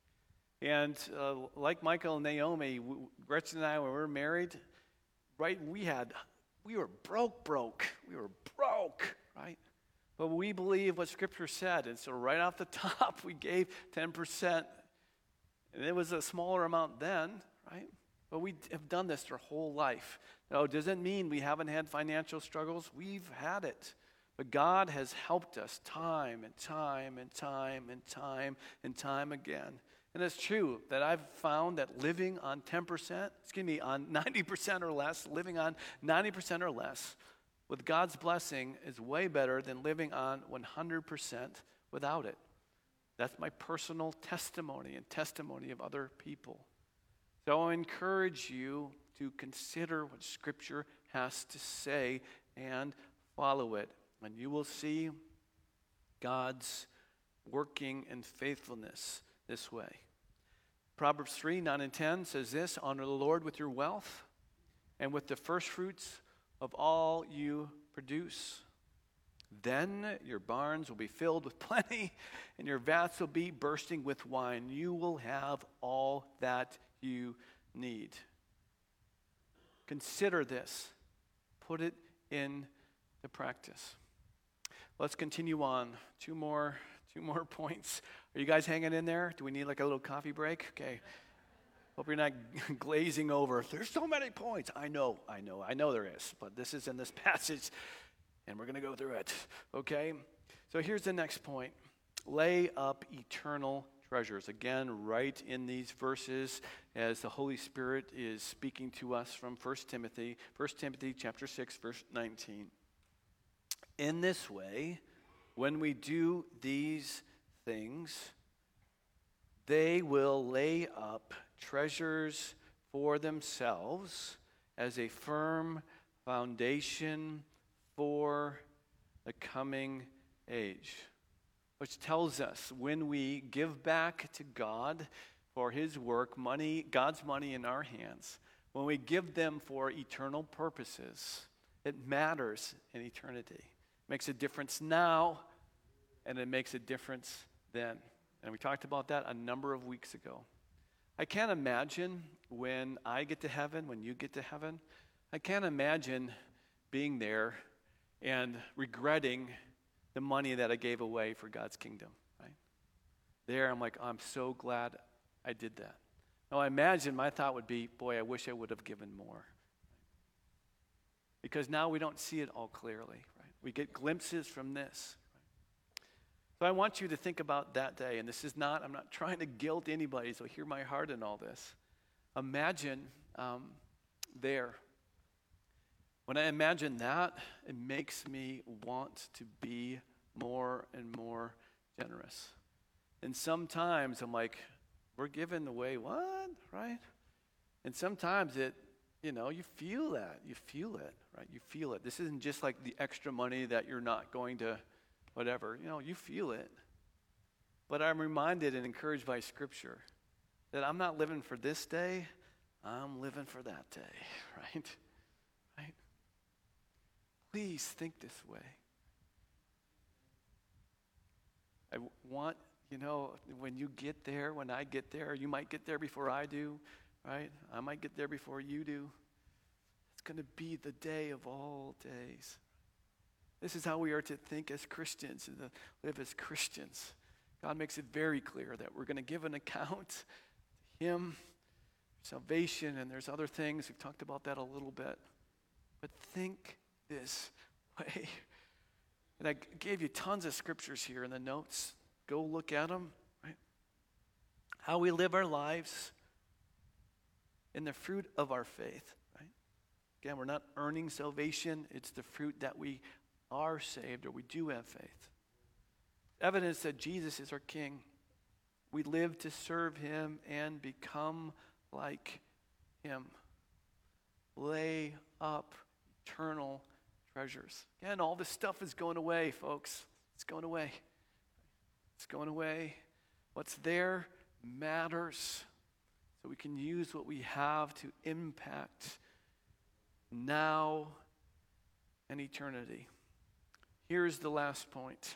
And like Michael and Naomi, Gretchen and I, when we were married, right, we were broke. We were broke, right? But we believe what Scripture said. And so right off the top, we gave 10%. And it was a smaller amount then, right? But we have done this our whole life. Now, it doesn't mean we haven't had financial struggles. We've had it. But God has helped us time and time and time and time and time again. And it's true that I've found that living on 10%, on 90% or less, living on 90% or less with God's blessing is way better than living on 100% without it. That's my personal testimony and testimony of other people. So I encourage you to consider what Scripture has to say and follow it. And you will see God's working and faithfulness this way. Proverbs 3, 9 and 10 says this, honor the Lord with your wealth and with the first fruits of all you produce. Then your barns will be filled with plenty and your vats will be bursting with wine. You will have all that you need. Consider this. Put it into practice. Let's continue on. Two more points. Are you guys hanging in there? Do we need like a little coffee break? Okay. Hope you're not glazing over. There's so many points. I know there is. But this is in this passage, and we're going to go through it. Okay? So here's the next point. Lay up eternal treasures. Again, right in these verses, as the Holy Spirit is speaking to us from 1 Timothy chapter 6, verse 19. In this way, when we do these things, they will lay up treasures for themselves as a firm foundation for the coming age. Which tells us when we give back to God for his work, God's money in our hands, when we give them for eternal purposes, it matters in eternity. It makes a difference now, and it makes a difference then. And we talked about that a number of weeks ago. I can't imagine when I get to heaven, when you get to heaven, I can't imagine being there and regretting the money that I gave away for God's kingdom, right? There, I'm like, I'm so glad I did that. Now, I imagine my thought would be, boy, I wish I would have given more. Because now we don't see it all clearly, right? We get glimpses from this. So I want you to think about that day, and I'm not trying to guilt anybody, so hear my heart in all this. Imagine there. When I imagine that, it makes me want to be more and more generous. And sometimes I'm like, we're giving away what, right? And sometimes you feel that. You feel it, right? You feel it. This isn't just like the extra money that you're not going to whatever. You feel it. But I'm reminded and encouraged by Scripture that I'm not living for this day. I'm living for that day, right? Right? Please think this way. I want, when you get there, when I get there, you might get there before I do, right? I might get there before you do. It's going to be the day of all days. This is how we are to think as Christians and to live as Christians. God makes it very clear that we're going to give an account to him, salvation, and there's other things. We've talked about that a little bit. But think this way. And I gave you tons of scriptures here in the notes. Go look at them, right? How we live our lives in the fruit of our faith, right? Again, we're not earning salvation. It's the fruit that we are saved or we do have faith. Evidence that Jesus is our King. We live to serve him and become like him. Lay up eternal treasures. Again, all this stuff is going away, folks. It's going away. It's going away. What's there matters. So we can use what we have to impact now and eternity. Here's the last point.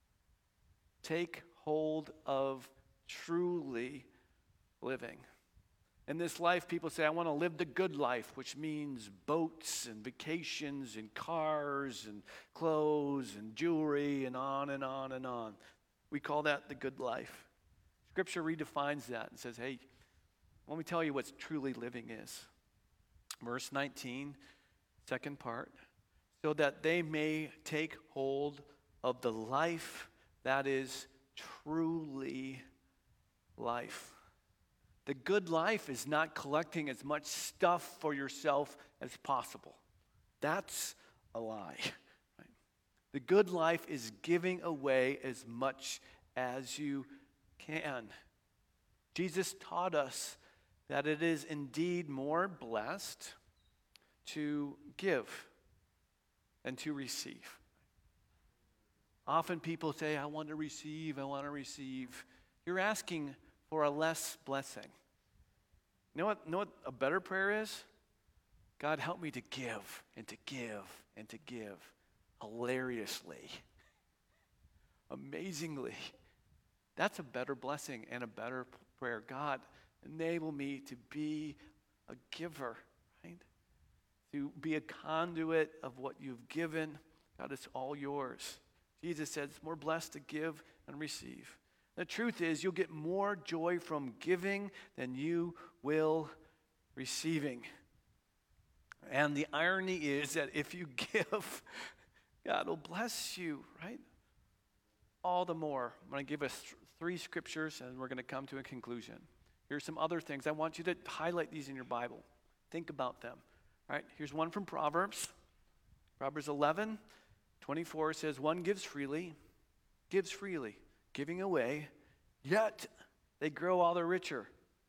Take hold of truly living. In this life, people say, I want to live the good life, which means boats and vacations and cars and clothes and jewelry and on and on and on. We call that the good life. Scripture redefines that and says, hey, let me tell you what truly living is. Verse 19, second part. So that they may take hold of the life that is truly life. The good life is not collecting as much stuff for yourself as possible. That's a lie. Right? The good life is giving away as much as you can. Jesus taught us that it is indeed more blessed to give than to receive. Often people say, I want to receive. You're asking for a less blessing. You know what a better prayer is? God, help me to give and to give and to give hilariously, amazingly. That's a better blessing and a better prayer. God, enable me to be a giver, right? To be a conduit of what you've given. God, it's all yours. Jesus said it's more blessed to give and receive. The truth is, you'll get more joy from giving than you will receiving. And the irony is that if you give, God will bless you, right? All the more. I'm going to give us three scriptures, and we're going to come to a conclusion. Here's some other things. I want you to highlight these in your Bible. Think about them. All right, here's one from Proverbs. Proverbs 11:24 says, one gives freely, giving away, yet they grow all the richer.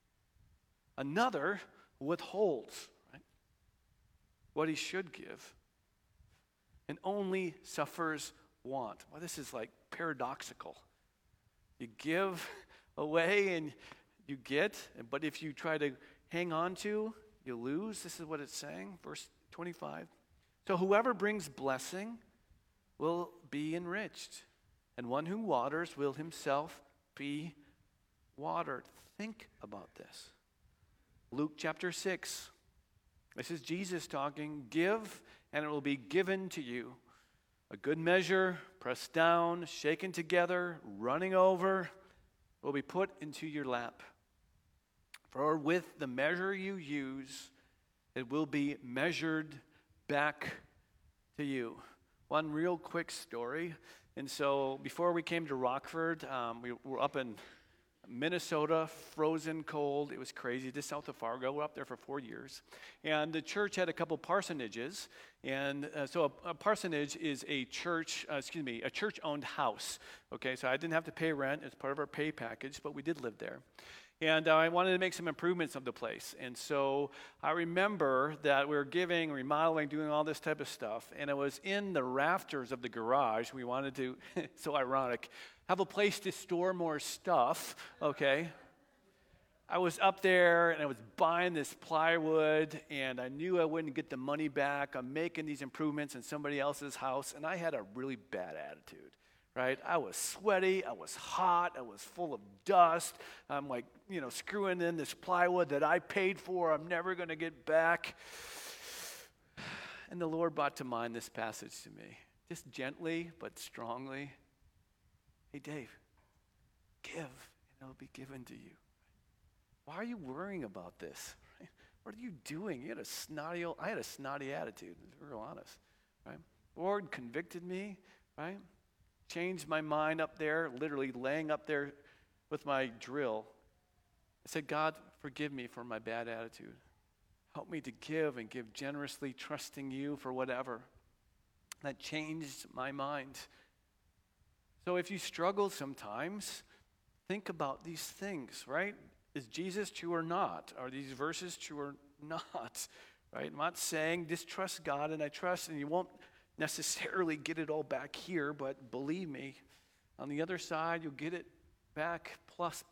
Another withholds, right, what he should give and only suffers want. Well, this is like paradoxical. You give away and you get, but if you try to hang on to, you lose. This is what it's saying, verse 25. So whoever brings blessing will be enriched, and one who waters will himself be watered. Think about this. Luke chapter 6. This is Jesus talking. Give, and it will be given to you. A good measure, pressed down, shaken together, running over, will be put into your lap. For with the measure you use, it will be measured back to you. One real quick story. And so before we came to Rockford, we were up in Minnesota, frozen cold. It was crazy, just south of Fargo. We're up there for 4 years. And the church had a couple parsonages. And so a parsonage is a church-owned house. Okay, so I didn't have to pay rent. It's part of our pay package, but we did live there. And I wanted to make some improvements of the place. And so I remember that we were giving, remodeling, doing all this type of stuff. And it was in the rafters of the garage. We wanted to, so ironic, have a place to store more stuff, okay? I was up there and I was buying this plywood and I knew I wouldn't get the money back. I'm making these improvements in somebody else's house and I had a really bad attitude. Right? I was sweaty, I was hot, I was full of dust. I'm like, screwing in this plywood that I paid for, I'm never going to get back. And the Lord brought to mind this passage to me, just gently but strongly. Hey, Dave, give, and it'll be given to you. Why are you worrying about this? Right? What are you doing? I had a snotty attitude, to be real honest. Right? The Lord convicted me, right? Changed my mind up there, literally laying up there with my drill. I said, God, forgive me for my bad attitude. Help me to give and give generously, trusting you for whatever. That changed my mind. So if you struggle sometimes, think about these things, right? Is Jesus true or not? Are these verses true or not? Right? I'm not saying distrust God, and I trust, and you won't necessarily get it all back here, but believe me, on the other side, you'll get it back plus.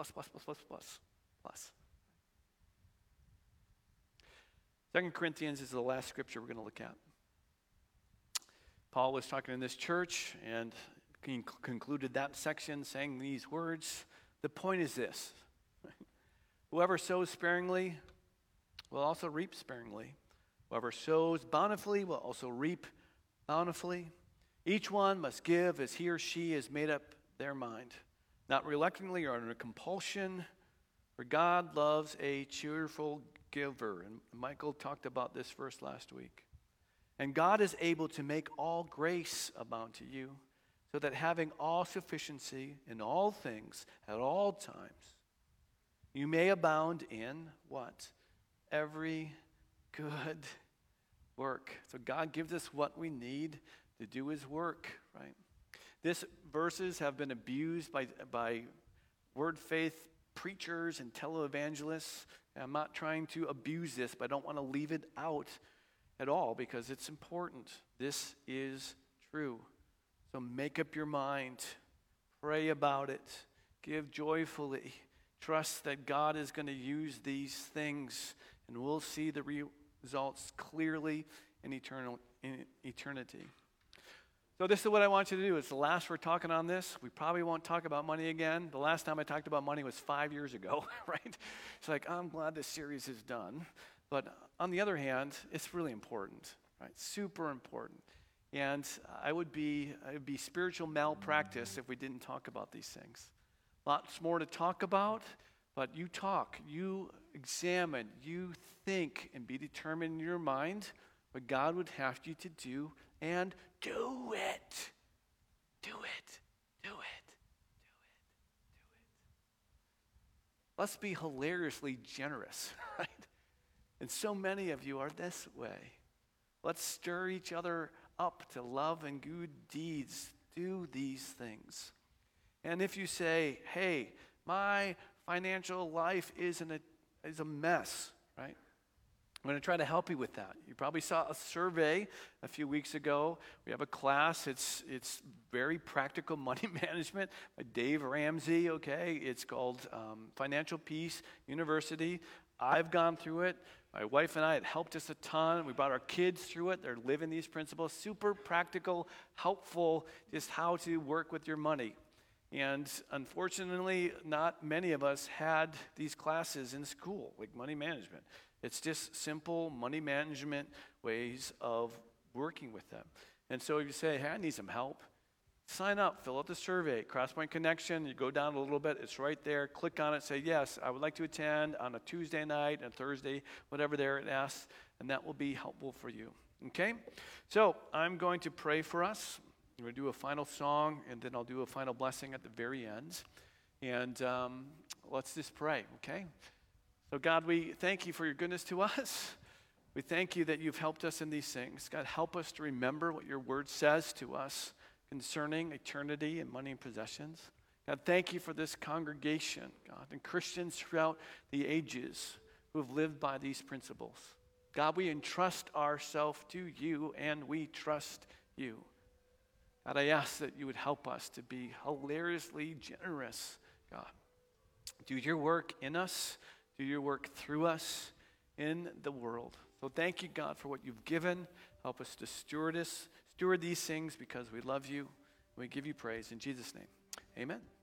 2 Corinthians is the last scripture we're going to look at. Paul was talking in this church, and he concluded that section saying these words. The point is this. Whoever sows sparingly will also reap sparingly. Whoever sows bountifully will also reap bountifully. Each one must give as he or she has made up their mind, not reluctantly or under compulsion, for God loves a cheerful giver. And Michael talked about this verse last week. And God is able to make all grace abound to you, so that having all sufficiency in all things at all times, you may abound in what? Every good work. So God gives us what we need to do his work, right? These verses have been abused by word faith preachers and televangelists. And I'm not trying to abuse this, but I don't want to leave it out at all because it's important. This is true. So make up your mind. Pray about it. Give joyfully. Trust that God is going to use these things, and we'll see the results clearly in eternity. So this is what I want you to do. It's the last we're talking on this. We probably won't talk about money again. The last time I talked about money was 5 years ago, right? It's like, I'm glad this series is done. But on the other hand, it's really important, right? Super important. And it would be spiritual malpractice if we didn't talk about these things. Lots more to talk about, but you talk, you examine, you think, and be determined in your mind what God would have you to do, and do it. Do it. Do it. Do it. Do it. Let's be hilariously generous, right? And so many of you are this way. Let's stir each other up to love and good deeds. Do these things. And if you say, hey, my financial life is a mess, right? I'm going to try to help you with that. You probably saw a survey a few weeks ago. We have a class. It's very practical money management by Dave Ramsey, okay? It's called Financial Peace University. I've gone through it. My wife and I, it helped us a ton. We brought our kids through it. They're living these principles. Super practical, helpful, just how to work with your money. And unfortunately, not many of us had these classes in school, like money management. It's just simple money management ways of working with them. And so if you say, hey, I need some help, sign up, fill out the survey, Crosspoint Connection. You go down a little bit, it's right there. Click on it, say, yes, I would like to attend on a Tuesday night, a Thursday, whatever there it asks, and that will be helpful for you. Okay? So I'm going to pray for us. I'm going to do a final song, and then I'll do a final blessing at the very end. And let's just pray, okay? So God, we thank you for your goodness to us. We thank you that you've helped us in these things. God, help us to remember what your word says to us concerning eternity and money and possessions. God, thank you for this congregation, God, and Christians throughout the ages who have lived by these principles. God, we entrust ourselves to you, and we trust you. God, I ask that you would help us to be hilariously generous, God. Do your work in us. Do your work through us in the world. So thank you, God, for what you've given. Help us to steward these things because we love you. We give you praise in Jesus' name. Amen.